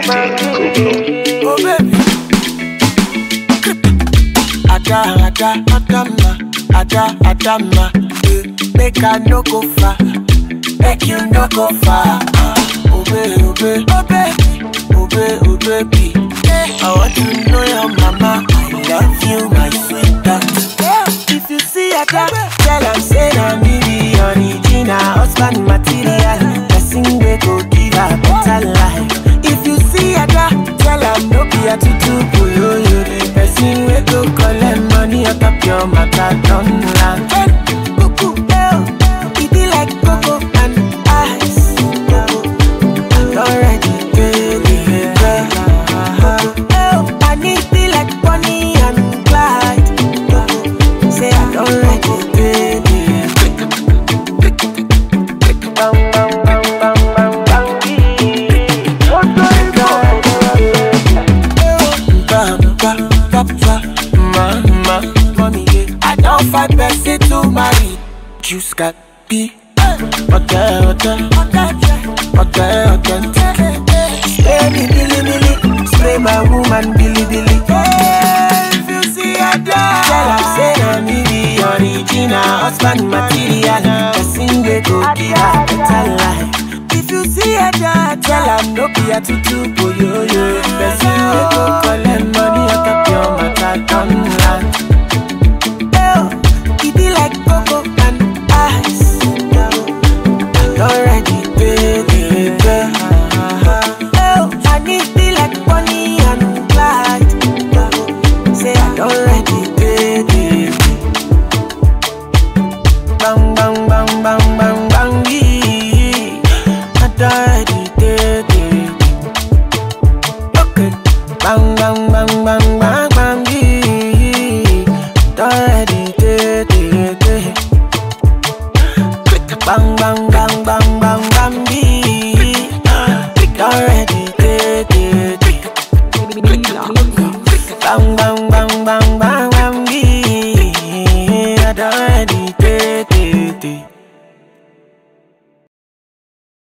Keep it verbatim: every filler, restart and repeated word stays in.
Oh baby, Ada, Ada, Adama, Ada, Adama, eh, make I no go far, make you no go far. Oh baby, oh baby, oh baby, oh baby, oh baby, I want to know your mama. I love you, my sweetheart. If you see Ada, tell am say na me be original husband material. Person wey go give her better life. If you see Ada, tell am no be a tutu boyoyo. The person wey go collect money on top your matter don land. Hey, cuckoo, eh, it be like cocoa and ice. I'm already ready, oh, I need be like Bonnie and Clyde. Say I'm already ready. Bang bang bang bang bang bang. Mama, mommy, I don't fight person to marry. Juice got be okay, okay, okay, okay. Spray me, billy, billy. Spray my woman, billy, billy. If you see a dog, tell her say na me be original husband material. Person wey go give her better life. If you see a dog, tell her no be a tutu boyoyo. Person wey go